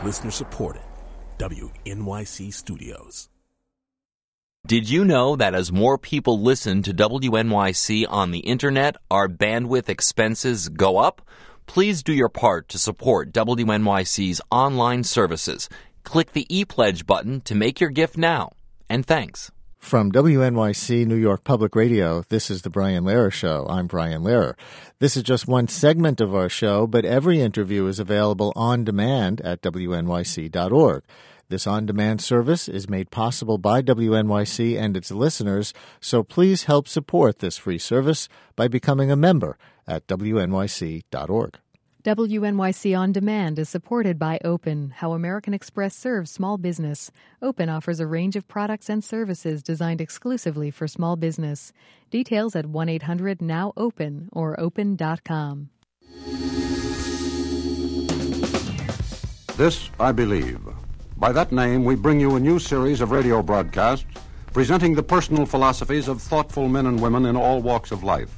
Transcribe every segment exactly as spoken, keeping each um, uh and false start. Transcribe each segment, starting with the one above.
Listener supported. W N Y C Studios. Did you know that as more people listen to W N Y C on the Internet, our bandwidth expenses go up? Please do your part to support W N Y C's online services. Click the ePledge button to make your gift now. And thanks. From W N Y C New York Public Radio, this is The Brian Lehrer Show. I'm Brian Lehrer. This is just one segment of our show, but every interview is available on demand at W N Y C dot org. This on-demand service is made possible by W N Y C and its listeners, so please help support this free service by becoming a member at W N Y C dot org. W N Y C On Demand is supported by Open, how American Express serves small business. Open offers a range of products and services designed exclusively for small business. Details at one eight hundred now open or open dot com. This I Believe. By that name, we bring you a new series of radio broadcasts presenting the personal philosophies of thoughtful men and women in all walks of life.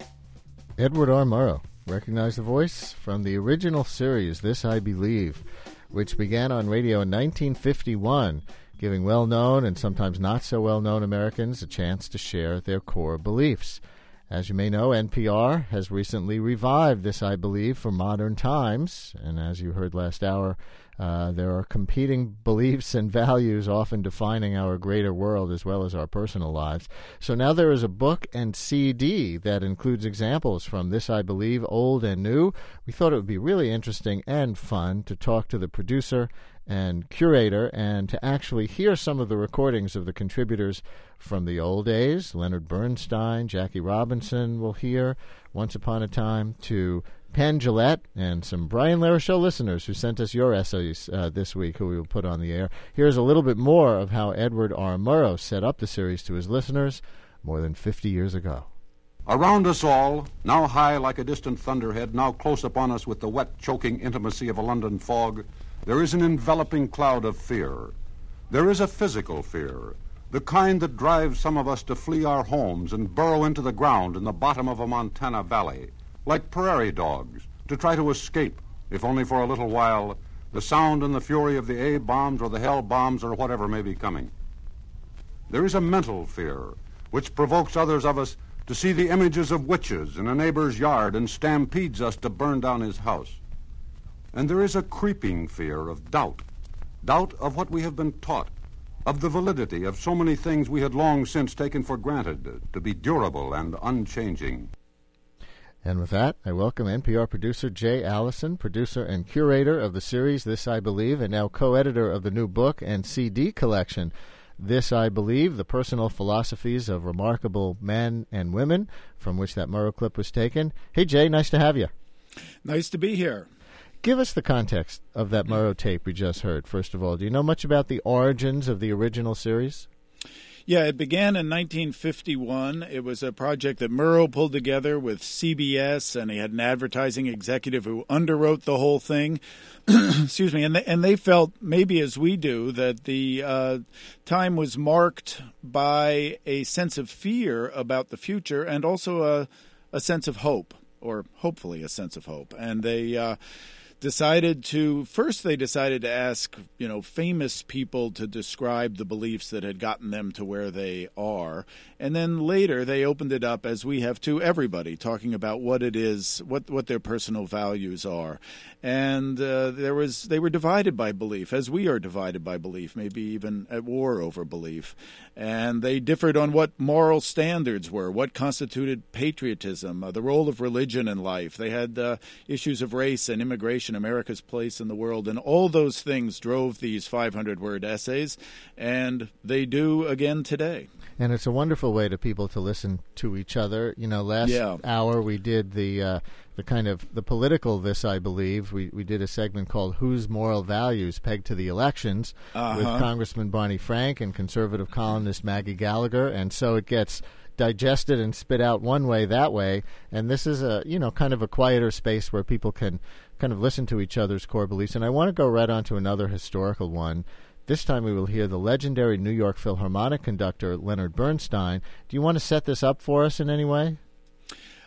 Edward R. Murrow. Recognize the voice? From the original series, This I Believe, which began on radio in nineteen fifty-one, giving well-known and sometimes not-so-well-known Americans a chance to share their core beliefs. As you may know, N P R has recently revived This I Believe for modern times, and as you heard last hour, uh, there are competing beliefs and values often defining our greater world as well as our personal lives. So now there is a book and C D that includes examples from This I Believe, old and new. We thought it would be really interesting and fun to talk to the producer and curator and to actually hear some of the recordings of the contributors from the old days. Leonard Bernstein, Jackie Robinson will hear Once Upon a Time, to Penn Jillette and some Brian Lehrer Show listeners who sent us your essays uh, this week, who we will put on the air. Here's a little bit more of how Edward R. Murrow set up the series to his listeners more than fifty years ago. Around us all, now high like a distant thunderhead, now close upon us with the wet, choking intimacy of a London fog, there is an enveloping cloud of fear. There is a physical fear, the kind that drives some of us to flee our homes and burrow into the ground in the bottom of a Montana valley, like prairie dogs, to try to escape, if only for a little while, the sound and the fury of the A-bombs or the hell bombs or whatever may be coming. There is a mental fear, which provokes others of us to see the images of witches in a neighbor's yard and stampedes us to burn down his house. And there is a creeping fear of doubt, doubt of what we have been taught, of the validity of so many things we had long since taken for granted to be durable and unchanging. And with that, I welcome N P R producer Jay Allison, producer and curator of the series This I Believe, and now co-editor of the new book and C D collection, This I Believe, The Personal Philosophies of Remarkable Men and Women, from which that Murrow clip was taken. Hey, Jay, nice to have you. Nice to be here. Give us the context of that Murrow tape we just heard, first of all. Do you know much about the origins of the original series? Yeah, it began in nineteen fifty-one. It was a project that Murrow pulled together with C B S, and he had an advertising executive who underwrote the whole thing. Excuse me. And they, and they felt, maybe as we do, that the uh, time was marked by a sense of fear about the future and also a, a sense of hope, or hopefully a sense of hope. And they uh, decided to, first they decided to ask, you know, famous people to describe the beliefs that had gotten them to where they are. And then later they opened it up, as we have, to everybody, talking about what it is, what, what their personal values are. And uh, there was they were divided by belief, as we are divided by belief, maybe even at war over belief. And they differed on what moral standards were, what constituted patriotism, uh, the role of religion in life. They had uh, issues of race and immigration, America's place in the world, and all those things drove these five hundred word essays, and they do again today. And it's a wonderful way to people to listen to each other. You know, last yeah. hour we did the uh, the kind of the political This I Believe. We we did a segment called Whose Moral Values Pegged to the Elections uh-huh. with Congressman Barney Frank and conservative columnist Maggie Gallagher. And so it gets digested and spit out one way, that way. And this is a, you know, kind of a quieter space where people can kind of listen to each other's core beliefs. And I want to go right on to another historical one. This time we will hear the legendary New York Philharmonic conductor Leonard Bernstein. Do you want to set this up for us in any way?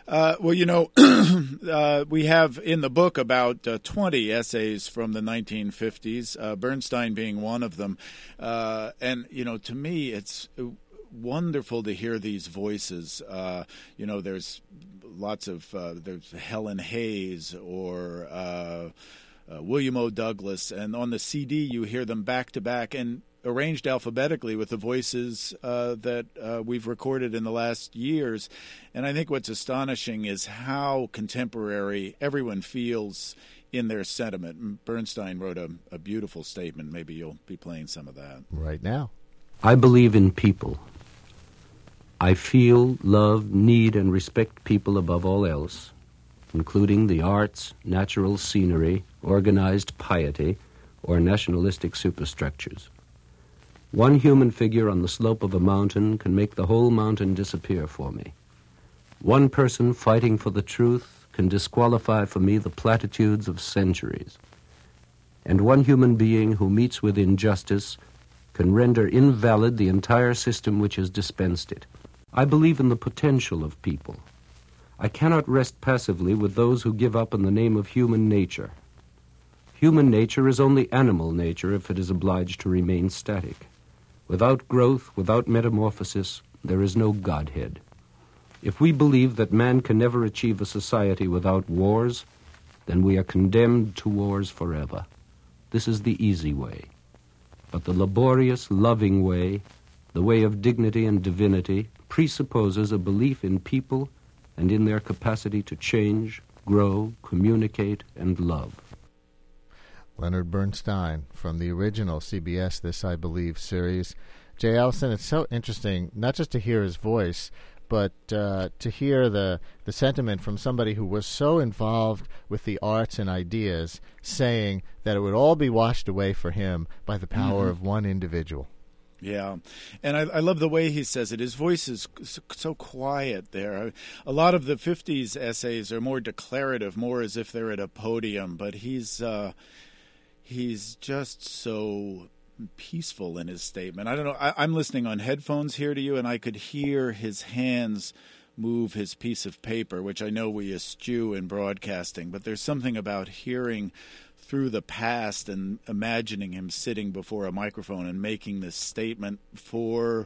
Uh, well, you know, uh, we have in the book about uh, twenty essays from the nineteen fifties, uh, Bernstein being one of them. Uh, and, you know, to me, it's wonderful to hear these voices. Uh, you know, there's lots of, uh, there's Helen Hayes or uh, uh, William O. Douglas. And on the C D, you hear them back to back and arranged alphabetically with the voices uh, that uh, we've recorded in the last years. And I think what's astonishing is how contemporary everyone feels in their sentiment. Bernstein wrote a, a beautiful statement. Maybe you'll be playing some of that. Right now. I believe in people. I feel, love, need, and respect people above all else, including the arts, natural scenery, organized piety, or nationalistic superstructures. One human figure on the slope of a mountain can make the whole mountain disappear for me. One person fighting for the truth can disqualify for me the platitudes of centuries. And one human being who meets with injustice can render invalid the entire system which has dispensed it. I believe in the potential of people. I cannot rest passively with those who give up in the name of human nature. Human nature is only animal nature if it is obliged to remain static. Without growth, without metamorphosis, there is no Godhead. If we believe that man can never achieve a society without wars, then we are condemned to wars forever. This is the easy way. But the laborious, loving way, the way of dignity and divinity, presupposes a belief in people and in their capacity to change, grow, communicate, and love. Leonard Bernstein from the original C B S This I Believe series. Jay Allison, it's so interesting not just to hear his voice, but uh, to hear the, the sentiment from somebody who was so involved with the arts and ideas, saying that it would all be washed away for him by the power mm-hmm. of one individual. Yeah, and I, I love the way he says it. His voice is so quiet there. A lot of the fifties essays are more declarative, more as if they're at a podium, but he's uh, he's just so peaceful in his statement. I don't know. I, I'm listening on headphones here to you, and I could hear his hands move his piece of paper, which I know we eschew in broadcasting, but there's something about hearing through the past and imagining him sitting before a microphone and making this statement for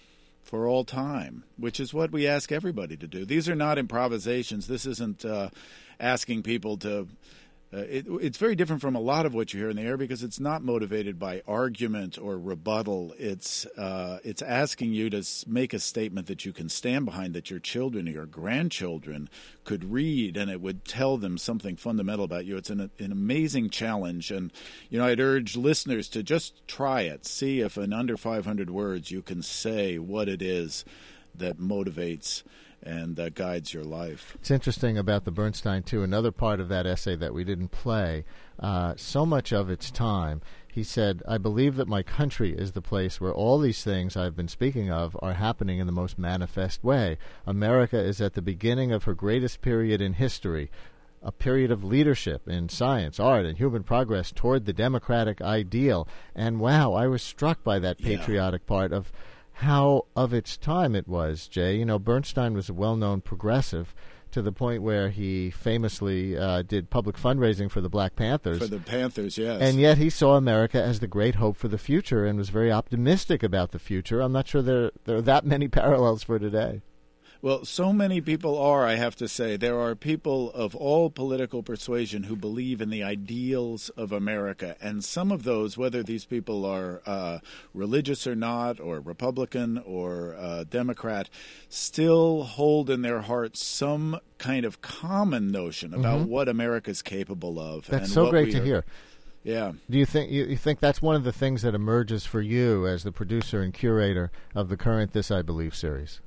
for all time, which is what we ask everybody to do. These are not improvisations. This isn't uh, asking people to... Uh, it, it's very different from a lot of what you hear in the air because it's not motivated by argument or rebuttal. It's uh, it's asking you to make a statement that you can stand behind, that your children or your grandchildren could read, and it would tell them something fundamental about you. It's an, an amazing challenge, and you know I'd urge listeners to just try it. See if in under five hundred words you can say what it is that motivates and that guides your life. It's interesting about the Bernstein, too, another part of that essay that we didn't play, uh, so much of its time, he said, I believe that my country is the place where all these things I've been speaking of are happening in the most manifest way. America is at the beginning of her greatest period in history, a period of leadership in science, art, and human progress toward the democratic ideal. And wow, I was struck by that patriotic yeah. part of how of its time it was, Jay. You know, Bernstein was a well-known progressive to the point where he famously uh, did public fundraising for the Black Panthers. For the Panthers, yes. And yet he saw America as the great hope for the future and was very optimistic about the future. I'm not sure there, there are that many parallels for today. Well, so many people are, I have to say. There are people of all political persuasion who believe in the ideals of America. And some of those, whether these people are uh, religious or not, or Republican or uh, Democrat, still hold in their hearts some kind of common notion about mm-hmm. what America is capable of. That's and so what great to are, hear. Yeah. Do you think you, you think that's one of the things that emerges for you as the producer and curator of the current This I Believe series?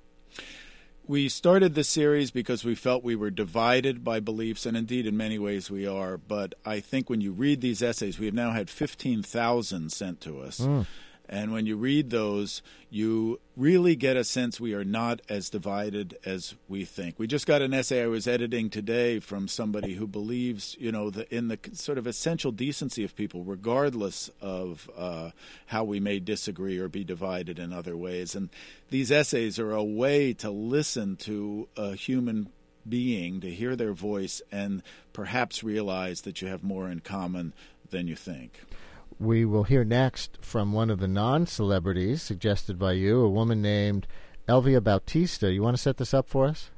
We started the series because we felt we were divided by beliefs, and indeed in many ways we are. But I think when you read these essays, we have now had fifteen thousand sent to us. Mm. And when you read those, you really get a sense we are not as divided as we think. We just got an essay I was editing today from somebody who believes, you know, the, in the sort of essential decency of people, regardless of uh, how we may disagree or be divided in other ways. And these essays are a way to listen to a human being to hear their voice and perhaps realize that you have more in common than you think. We will hear next from one of the non-celebrities suggested by you, a woman named Elvia Bautista. You want to set this up for us?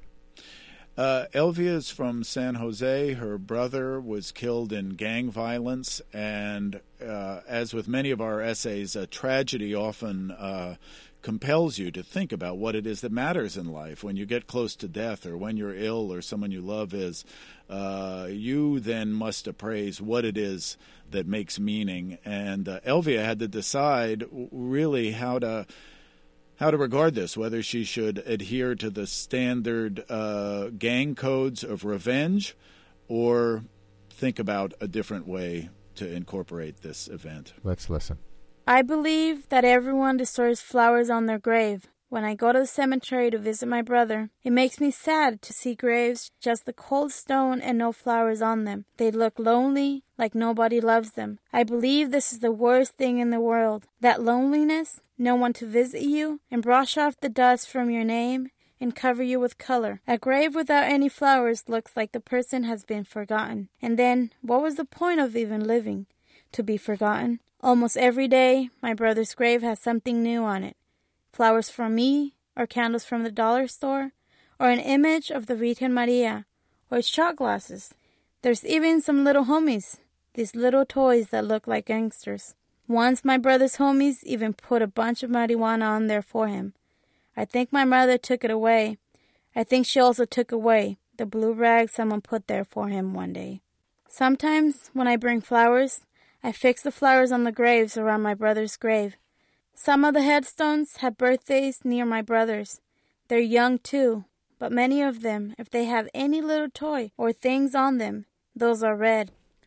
Uh, Elvia is from San Jose. Her brother was killed in gang violence, and uh, as with many of our essays, a tragedy often uh, compels you to think about what it is that matters in life. When you get close to death, or when you're ill, or someone you love is, uh, you then must appraise what it is that makes meaning. And uh, Elvia had to decide really how to how to regard this, whether she should adhere to the standard uh, gang codes of revenge or think about a different way to incorporate this event. Let's listen. I believe that everyone deserves flowers on their grave. When I go to the cemetery to visit my brother, it makes me sad to see graves just the cold stone and no flowers on them. They look lonely, like nobody loves them. I believe this is the worst thing in the world. That loneliness, no one to visit you, and brush off the dust from your name and cover you with color. A grave without any flowers looks like the person has been forgotten. And then, what was the point of even living? To be forgotten? Almost every day, my brother's grave has something new on it. Flowers from me, or candles from the dollar store, or an image of the Virgen Maria, or shot glasses. There's even some little homies, these little toys that look like gangsters. Once my brother's homies even put a bunch of marijuana on there for him. I think my mother took it away. I think she also took away the blue rag someone put there for him one day. Sometimes, when I bring flowers, I fix the flowers on the graves around my brother's grave. Some of the headstones have birthdays near my brother's. They're young too, but many of them, if they have any little toy or things on them, those are red.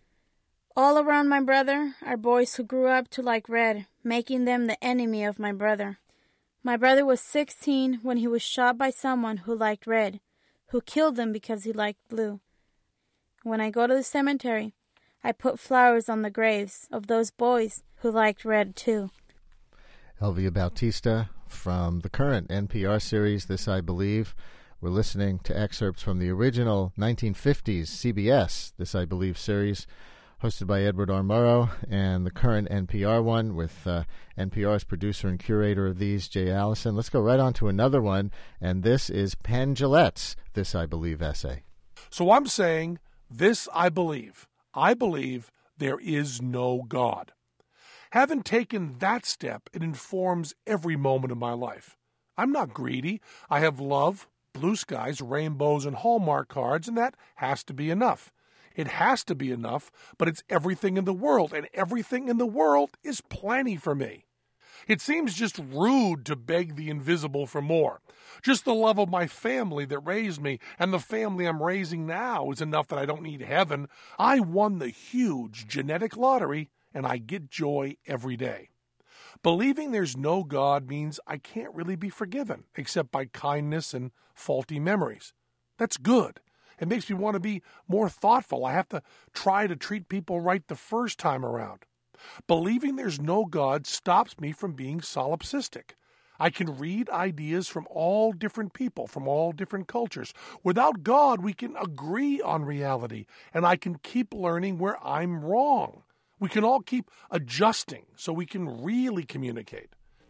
All around my brother are boys who grew up to like red, making them the enemy of my brother. My brother was sixteen when he was shot by someone who liked red, who killed him because he liked blue. When I go to the cemetery, I put flowers on the graves of those boys who liked red too. Elvia Bautista from the current N P R series, This I Believe. We're listening to excerpts from the original nineteen fifties C B S This I Believe series, hosted by Edward R. Murrow, and the current N P R one with uh, N P R's producer and curator of these, Jay Allison. Let's go right on to another one, and this is Penn Jillette's This I Believe essay. So I'm saying, this I believe. I believe there is no God. Having taken that step, it informs every moment of my life. I'm not greedy. I have love, blue skies, rainbows, and Hallmark cards, and that has to be enough. It has to be enough, but it's everything in the world, and everything in the world is plenty for me. It seems just rude to beg the invisible for more. Just the love of my family that raised me and the family I'm raising now is enough that I don't need heaven. I won the huge genetic lottery, and I get joy every day. Believing there's no God means I can't really be forgiven, except by kindness and faulty memories. That's good. It makes me want to be more thoughtful. I have to try to treat people right the first time around. Believing there's no God stops me from being solipsistic. I can read ideas from all different people, from all different cultures. Without God, we can agree on reality, and I can keep learning where I'm wrong. We can all keep adjusting so we can really communicate.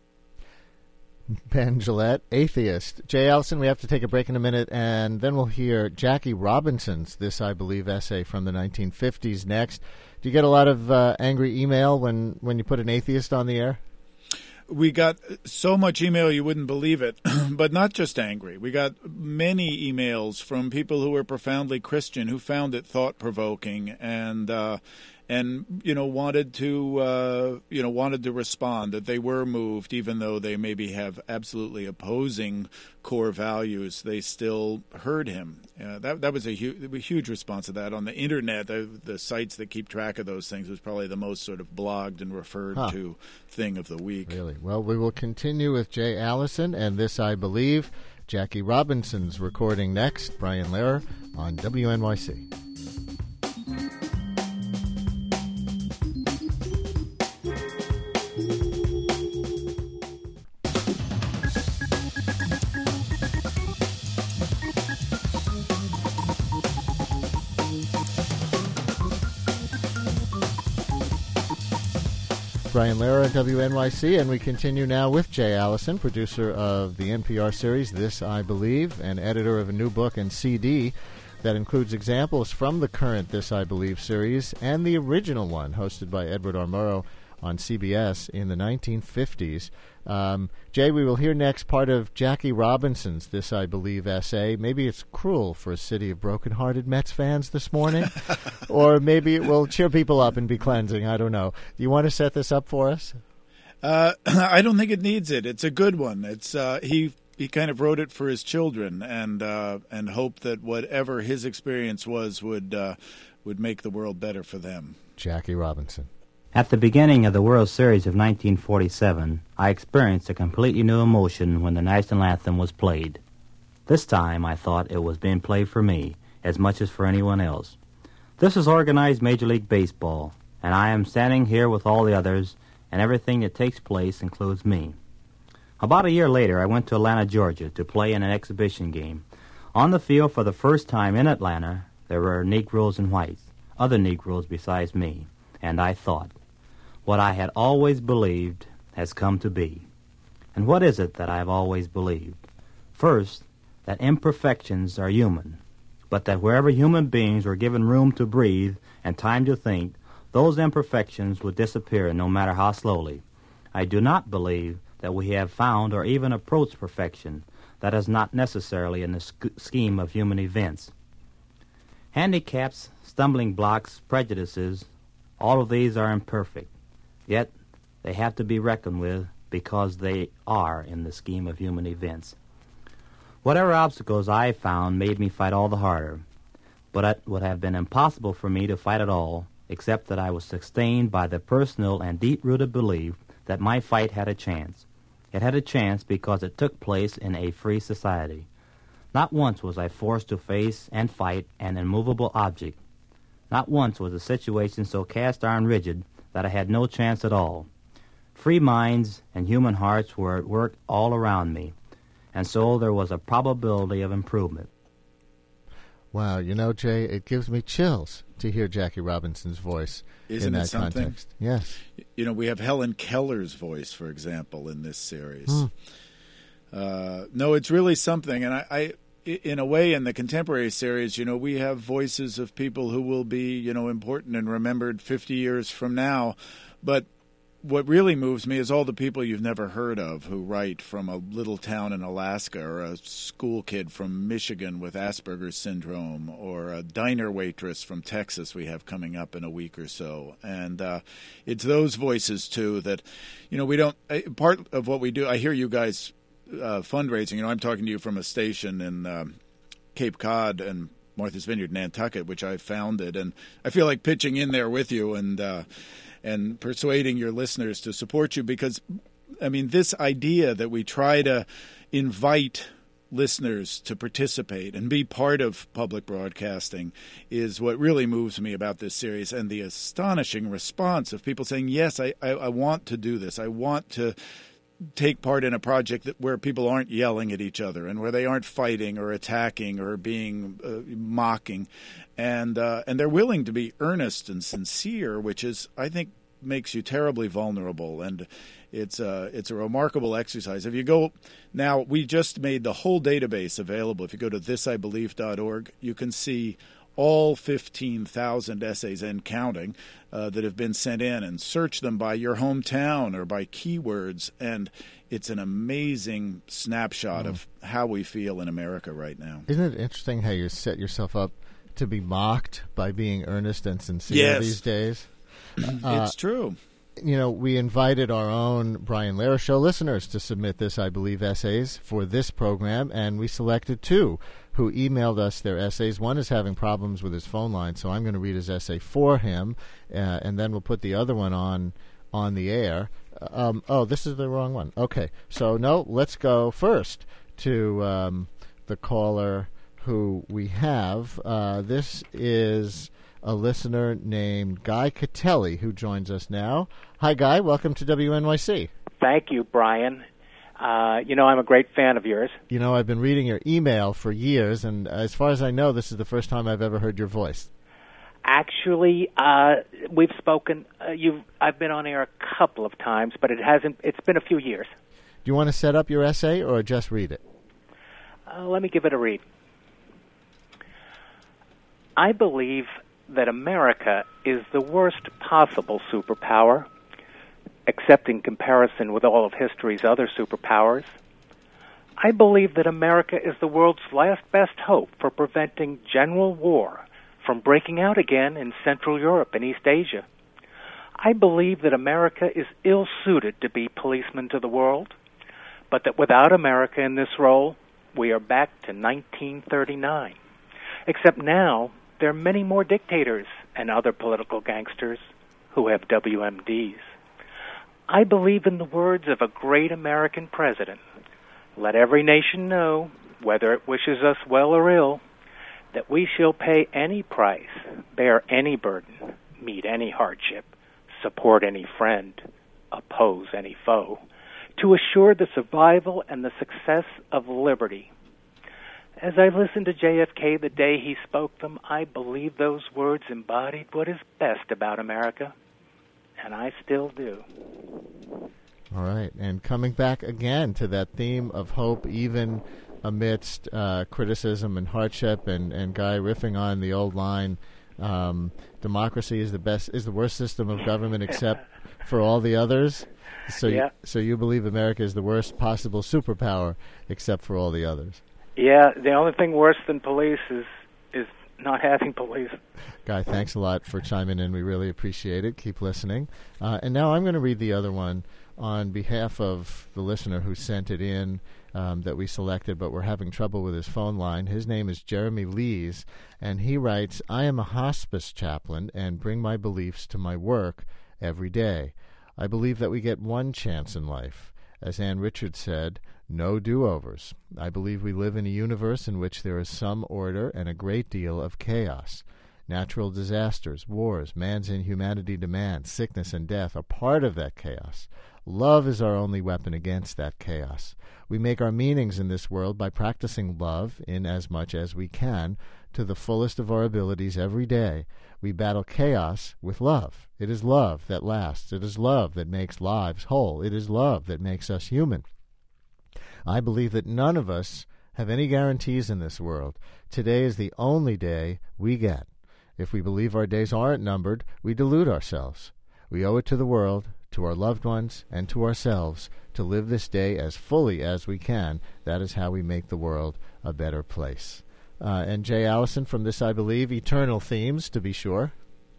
Penn Jillette, atheist. Jay Allison, we have to take a break in a minute, and then we'll hear Jackie Robinson's This I Believe essay from the nineteen fifties next. Do you get a lot of uh, angry email when, when you put an atheist on the air? We got so much email you wouldn't believe it, but not just angry. We got many emails from people who were profoundly Christian who found it thought-provoking and uh, and you know wanted to uh, you know wanted to respond, that they were moved, even though they maybe have absolutely opposing core values. They still heard him. Uh, that that was a, hu- a huge response to that on the internet. The, the sites that keep track of those things was probably the most sort of blogged and referred huh. to thing of the week. Really? Well, we will continue with Jay Allison and This I Believe. Jackie Robinson's recording next. Brian Lehrer on W N Y C. Brian Lehrer at W N Y C, and we continue now with Jay Allison, producer of the N P R series This I Believe, and editor of a new book and C D that includes examples from the current This I Believe series and the original one, hosted by Edward R. Murrow on C B S in the nineteen fifties. Um, Jay, we will hear next part of Jackie Robinson's This I Believe essay. Maybe it's cruel for a city of broken-hearted Mets fans this morning, or maybe it will cheer people up and be cleansing. I don't know. Do you want to set this up for us? Uh, I don't think it needs it. It's a good one. It's uh, he he kind of wrote it for his children, and uh, and hoped that whatever his experience was would uh, would make the world better for them. Jackie Robinson. At the beginning of the World Series of nineteen forty-seven, I experienced a completely new emotion when the national anthem was played. This time, I thought it was being played for me as much as for anyone else. This is organized Major League Baseball, and I am standing here with all the others, and everything that takes place includes me. About a year later, I went to Atlanta, Georgia, to play in an exhibition game. On the field for the first time in Atlanta, there were Negroes and whites, other Negroes besides me, and I thought, what I had always believed has come to be. And what is it that I have always believed? First, that imperfections are human, but that wherever human beings were given room to breathe and time to think, those imperfections would disappear no matter how slowly. I do not believe that we have found or even approached perfection. That is not necessarily in the sch- scheme of human events. Handicaps, stumbling blocks, prejudices, all of these are imperfect. Yet, they have to be reckoned with because they are in the scheme of human events. Whatever obstacles I found made me fight all the harder, but it would have been impossible for me to fight at all, except that I was sustained by the personal and deep-rooted belief that my fight had a chance. It had a chance because it took place in a free society. Not once was I forced to face and fight an immovable object. Not once was the situation so cast-iron rigid that I had no chance at all. Free minds and human hearts were at work all around me, and so there was a probability of improvement. Wow, you know, Jay, it gives me chills to hear Jackie Robinson's voice Isn't in that it something? context. Yes. You know, we have Helen Keller's voice, for example, in this series. Hmm. Uh, no, it's really something, and I... I in a way, in the contemporary series, you know, we have voices of people who will be, you know, important and remembered fifty years from now. But what really moves me is all the people you've never heard of who write from a little town in Alaska, or a school kid from Michigan with Asperger's syndrome, or a diner waitress from Texas we have coming up in a week or so. And uh, it's those voices, too, that, you know, we don't – part of what we do – I hear you guys – Uh, fundraising. You know, I'm talking to you from a station in um, Cape Cod and Martha's Vineyard, Nantucket, which I founded, and I feel like pitching in there with you and uh, and persuading your listeners to support you because, I mean, this idea that we try to invite listeners to participate and be part of public broadcasting is what really moves me about this series, and the astonishing response of people saying, yes, I, I, I want to do this. I want to take part in a project that where people aren't yelling at each other and where they aren't fighting or attacking or being uh, mocking, and uh, and they're willing to be earnest and sincere, which is, I think, makes you terribly vulnerable, and it's a it's a remarkable exercise. If you go now, we just made the whole database available. If you go to this I believe dot org, you can see all fifteen thousand essays and counting uh, that have been sent in, and search them by your hometown or by keywords. And it's an amazing snapshot mm. of how we feel in America right now. Isn't it interesting how you set yourself up to be mocked by being earnest and sincere yes. these days? uh, it's true. You know, we invited our own Brian Lehrer Show listeners to submit This I Believe essays for this program, and we selected two who emailed us their essays. One is having problems with his phone line, so I'm going to read his essay for him, uh, and then we'll put the other one on on the air. Um, oh, this is the wrong one. Okay, so no, let's go first to um, the caller who we have. Uh, this is a listener named Guy Catelli who joins us now. Hi, Guy. Welcome to W N Y C. Thank you, Brian. Uh, you know, I'm a great fan of yours. You know, I've been reading your email for years, and as far as I know, this is the first time I've ever heard your voice. Actually, uh, we've spoken. Uh, you've I've been on air a couple of times, but it hasn't. It's been a few years. Do you want to set up your essay or just read it? Uh, let me give it a read. I believe that America is the worst possible superpower, except in comparison with all of history's other superpowers. I believe that America is the world's last best hope for preventing general war from breaking out again in Central Europe and East Asia. I believe that America is ill-suited to be policeman to the world, but that without America in this role, we are back to nineteen thirty-nine. Except now, there are many more dictators and other political gangsters who have W M Ds. I believe in the words of a great American president. Let every nation know, whether it wishes us well or ill, that we shall pay any price, bear any burden, meet any hardship, support any friend, oppose any foe, to assure the survival and the success of liberty. As I listened to J F K the day he spoke them, I believe those words embodied what is best about America, and I still do. All right, and coming back again to that theme of hope, even amidst uh, criticism and hardship, and, and Guy riffing on the old line, um, democracy is the best, is the worst system of government except for all the others. So, yeah. you, so you believe America is the worst possible superpower except for all the others. Yeah, the only thing worse than police is is not having police. Guy, thanks a lot for chiming in. We really appreciate it. Keep listening. Uh, and now I'm going to read the other one on behalf of the listener who sent it in um, that we selected, but we're having trouble with his phone line. His name is Jeremy Lees, and he writes, I am a hospice chaplain and bring my beliefs to my work every day. I believe that we get one chance in life. As Ann Richards said, no do-overs. I believe we live in a universe in which there is some order and a great deal of chaos. Natural disasters, wars, man's inhumanity to man, sickness and death are part of that chaos. Love is our only weapon against that chaos. We make our meanings in this world by practicing love in as much as we can to the fullest of our abilities every day. We battle chaos with love. It is love that lasts. It is love that makes lives whole. It is love that makes us human. I believe that none of us have any guarantees in this world. Today is the only day we get. If we believe our days aren't numbered, we delude ourselves. We owe it to the world, to our loved ones, and to ourselves to live this day as fully as we can. That is how we make the world a better place. Uh, and Jay Allison from This I Believe, eternal themes, to be sure.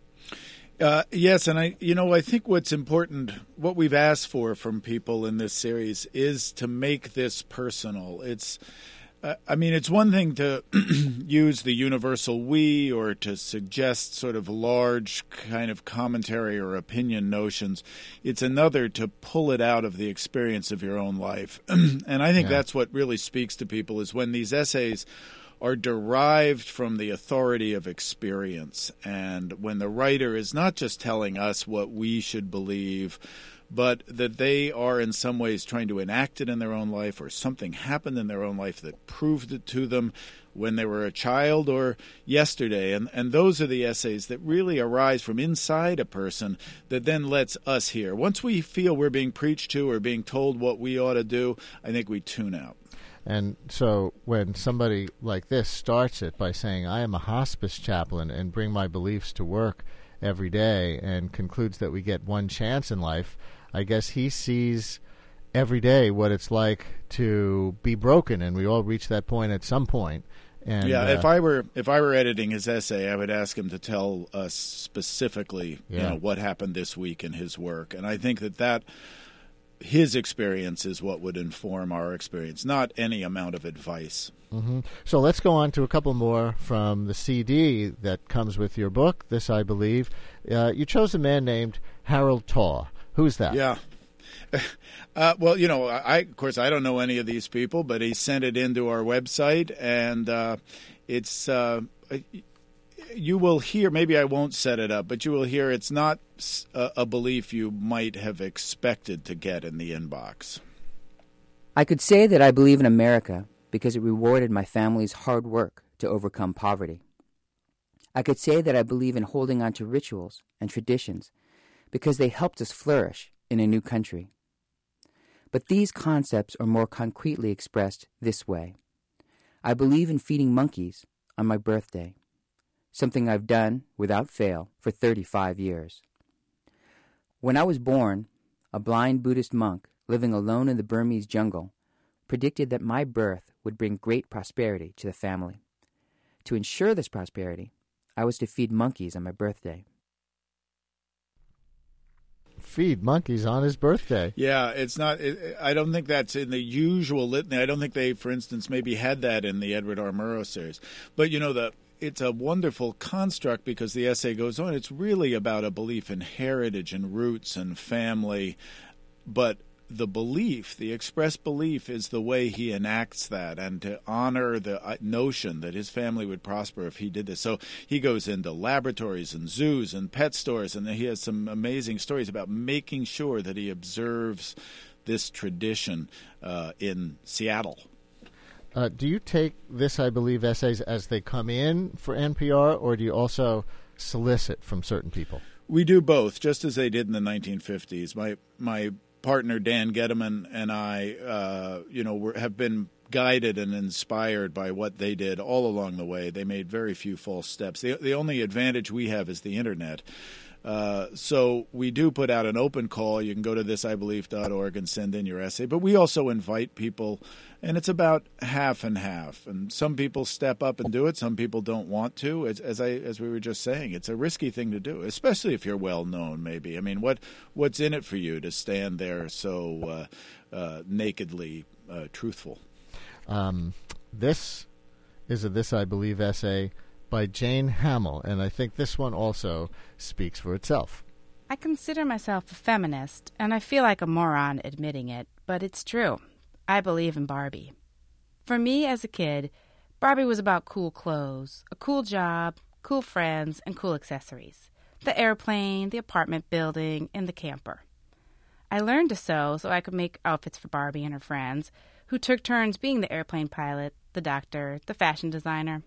Uh, yes, and I, you know, I think what's important, what we've asked for from people in this series is to make this personal. It's, uh, I mean, it's one thing to use the universal we or to suggest sort of large kind of commentary or opinion notions. It's another to pull it out of the experience of your own life. And I think yeah. that's what really speaks to people is when these essays are derived from the authority of experience. And when the writer is not just telling us what we should believe, but that they are in some ways trying to enact it in their own life, or something happened in their own life that proved it to them when they were a child or yesterday. And, and those are the essays that really arise from inside a person that then lets us hear. Once we feel we're being preached to or being told what we ought to do, I think we tune out. And so when somebody like this starts it by saying, I am a hospice chaplain and bring my beliefs to work every day, and concludes that we get one chance in life, I guess he sees every day what it's like to be broken, and we all reach that point at some point. And, yeah, uh, if I were if I were editing his essay, I would ask him to tell us specifically, yeah. you know, what happened this week in his work. And I think that that his experience is what would inform our experience, not any amount of advice. Mm-hmm. So let's go on to a couple more from the C D that comes with your book, This I Believe. Uh, you chose a man named Harold Taw. Who's that? Yeah. Uh, well, you know, I of course, I don't know any of these people, but he sent it into our website, and uh, it's... Uh, you will hear, maybe I won't set it up, but you will hear it's not a, a belief you might have expected to get in the inbox. I could say that I believe in America because it rewarded my family's hard work to overcome poverty. I could say that I believe in holding on to rituals and traditions because they helped us flourish in a new country. But these concepts are more concretely expressed this way. I believe in feeding monkeys on my birthday, something I've done without fail for thirty-five years. When I was born, a blind Buddhist monk living alone in the Burmese jungle predicted that my birth would bring great prosperity to the family. To ensure this prosperity, I was to feed monkeys on my birthday. Feed monkeys on his birthday. Yeah, it's not. It, I don't think that's in the usual litany. I don't think they, for instance, maybe had that in the Edward R. Murrow series. But you know, the it's a wonderful construct because the essay goes on. It's really about a belief in heritage and roots and family, but the belief, the expressed belief, is the way he enacts that, and to honor the notion that his family would prosper if he did this. So he goes into laboratories and zoos and pet stores, and he has some amazing stories about making sure that he observes this tradition uh, in Seattle. Uh, do you take This I Believe essays as they come in for N P R, or do you also solicit from certain people? We do both, just as they did in the nineteen fifties. My my partner Dan Getteman and I, uh, you know, were, have been guided and inspired by what they did all along the way. They made very few false steps. The the only advantage we have is the internet. Uh, so we do put out an open call. You can go to this I believe dot org and send in your essay. But we also invite people, and it's about half and half. And some people step up and do it. Some people don't want to. As, as I as we were just saying, it's a risky thing to do, especially if you're well known. Maybe I mean, what what's in it for you to stand there so uh, uh, nakedly uh, truthful? Um, this is a This I Believe essay by Jane Hamill, and I think this one also speaks for itself. I consider myself a feminist, and I feel like a moron admitting it, but it's true. I believe in Barbie. For me as a kid, Barbie was about cool clothes, a cool job, cool friends, and cool accessories. The airplane, the apartment building, and the camper. I learned to sew so I could make outfits for Barbie and her friends, who took turns being the airplane pilot, the doctor, the fashion designer.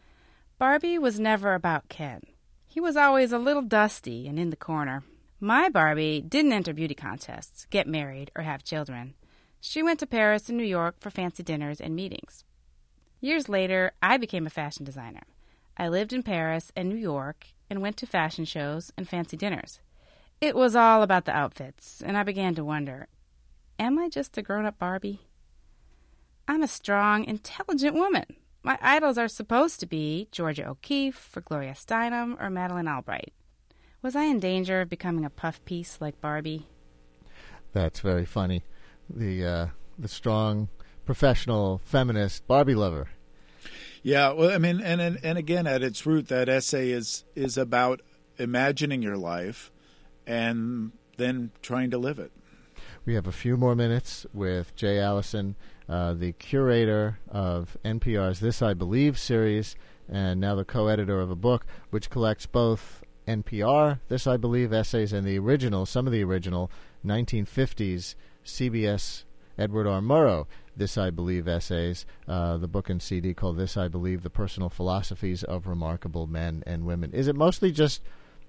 Barbie was never about Ken. He was always a little dusty and in the corner. My Barbie didn't enter beauty contests, get married, or have children. She went to Paris and New York for fancy dinners and meetings. Years later, I became a fashion designer. I lived in Paris and New York and went to fashion shows and fancy dinners. It was all about the outfits, and I began to wonder, am I just a grown-up Barbie? I'm a strong, intelligent woman. My idols are supposed to be Georgia O'Keeffe or Gloria Steinem or Madeleine Albright. Was I in danger of becoming a puff piece like Barbie? That's very funny. The uh, the strong, professional, feminist Barbie lover. Yeah, well, I mean, and, and and again, at its root, that essay is is about imagining your life and then trying to live it. We have a few more minutes with Jay Allison, uh, the curator of N P R's This I Believe series, and now the co-editor of a book which collects both N P R This I Believe essays and the original, some of the original nineteen fifties C B S Edward R. Murrow This I Believe essays, uh, the book and C D called This I Believe, The Personal Philosophies of Remarkable Men and Women. Is it mostly just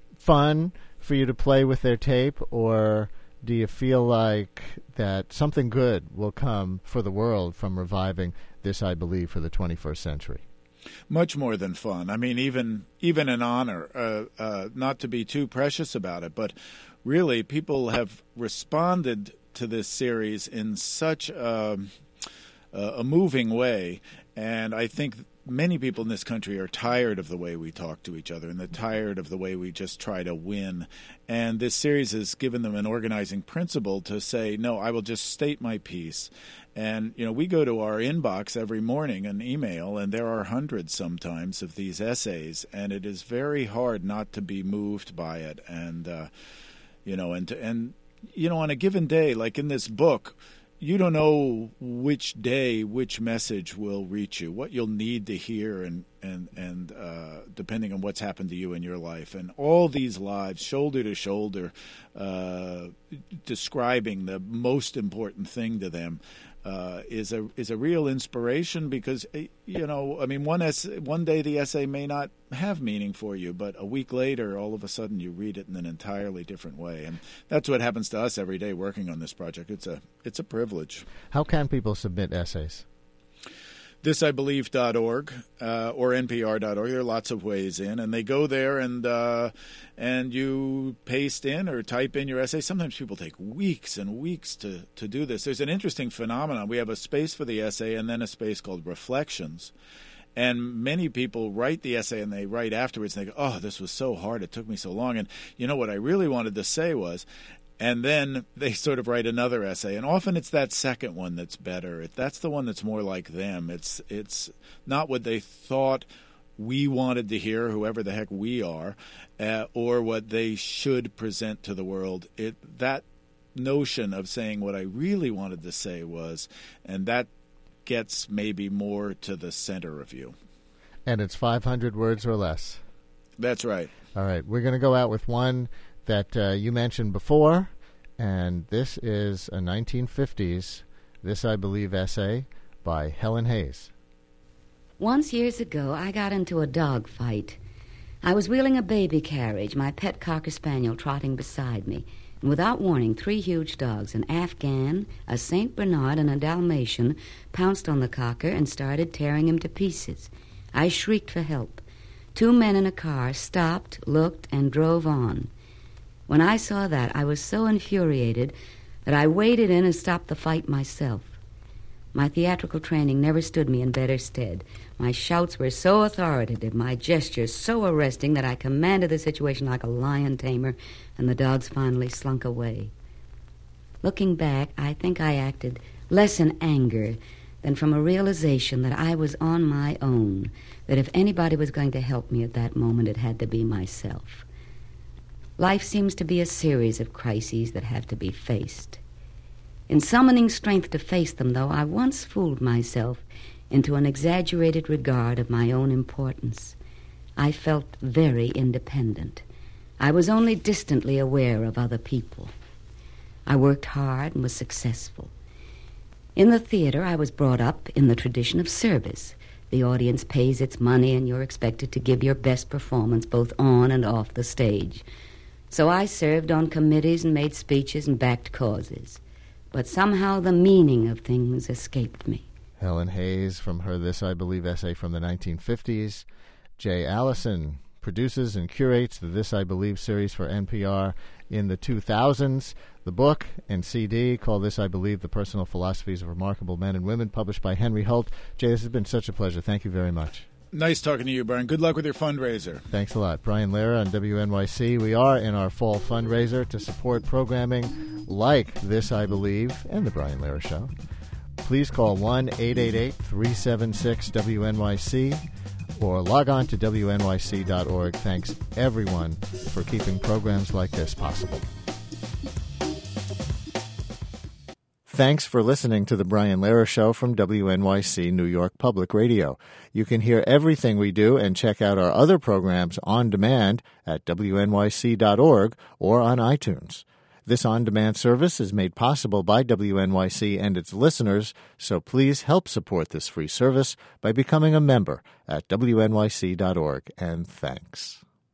fun for you to play with their tape, or do you feel like that something good will come for the world from reviving This I Believe for the twenty-first century? Much more than fun. I mean, even even an honor, uh, uh, not to be too precious about it, but really people have responded to this series in such a, a moving way, and I think many people in this country are tired of the way we talk to each other, and they're tired of the way we just try to win. And this series has given them an organizing principle to say, no, I will just state my piece. And, you know, we go to our inbox every morning, an email, and there are hundreds sometimes of these essays, and it is very hard not to be moved by it. And, uh, you know, and, and, you know, on a given day, like in this book, you don't know which day, which message will reach you, what you'll need to hear, and and and uh, depending on what's happened to you in your life. And all these lives, shoulder to shoulder, uh, describing the most important thing to them. uh, is a is a real inspiration because, you know, I mean, one essay, one day the essay may not have meaning for you, but a week later, all of a sudden, you read it in an entirely different way, and that's what happens to us every day working on this project. It's a it's a privilege. How can people submit essays? this I believe dot org uh, or N P R dot org. There are lots of ways in, and they go there and uh, and you paste in or type in your essay. Sometimes people take weeks and weeks to, to do this. There's an interesting phenomenon. We have a space for the essay and then a space called reflections. And many people write the essay and they write afterwards and they go, oh, this was so hard. It took me so long. And you know what I really wanted to say was, and then they sort of write another essay. And often it's that second one that's better. That's the one that's more like them. It's it's not what they thought we wanted to hear, whoever the heck we are, uh, or what they should present to the world. It that notion of saying what I really wanted to say was, and that gets maybe more to the center of you. And it's five hundred words or less. That's right. All right. We're going to go out with one that uh, you mentioned before, and this is a nineteen fifties This I Believe essay by Helen Hayes. Once years ago, I got into a dog fight. I was wheeling a baby carriage, my pet Cocker Spaniel trotting beside me. And without warning, three huge dogs, an Afghan, a Saint Bernard, and a Dalmatian, pounced on the Cocker and started tearing him to pieces. I shrieked for help. Two men in a car stopped, looked, and drove on. When I saw that, I was so infuriated that I waded in and stopped the fight myself. My theatrical training never stood me in better stead. My shouts were so authoritative, my gestures so arresting that I commanded the situation like a lion tamer, and the dogs finally slunk away. Looking back, I think I acted less in anger than from a realization that I was on my own, that if anybody was going to help me at that moment, it had to be myself. Life seems to be a series of crises that have to be faced. In summoning strength to face them, though, I once fooled myself into an exaggerated regard of my own importance. I felt very independent. I was only distantly aware of other people. I worked hard and was successful. In the theater, I was brought up in the tradition of service. The audience pays its money, and you're expected to give your best performance both on and off the stage. So I served on committees and made speeches and backed causes. But somehow the meaning of things escaped me. Helen Hayes from her This I Believe essay from the nineteen fifties. Jay Allison produces and curates the This I Believe series for N P R in the two thousands. The book and C D called This I Believe, The Personal Philosophies of Remarkable Men and Women, published by Henry Holt. Jay, this has been such a pleasure. Thank you very much. Nice talking to you, Brian. Good luck with your fundraiser. Thanks a lot. Brian Lehrer on W N Y C. We are in our fall fundraiser to support programming like This I Believe and The Brian Lehrer Show. Please call one eight eight eight, three seven six, W N Y C or log on to W N Y C dot org. Thanks, everyone, for keeping programs like this possible. Thanks for listening to The Brian Lehrer Show from W N Y C New York Public Radio. You can hear everything we do and check out our other programs on demand at W N Y C dot org or on iTunes. This on-demand service is made possible by W N Y C and its listeners, so please help support this free service by becoming a member at W N Y C dot org, and thanks.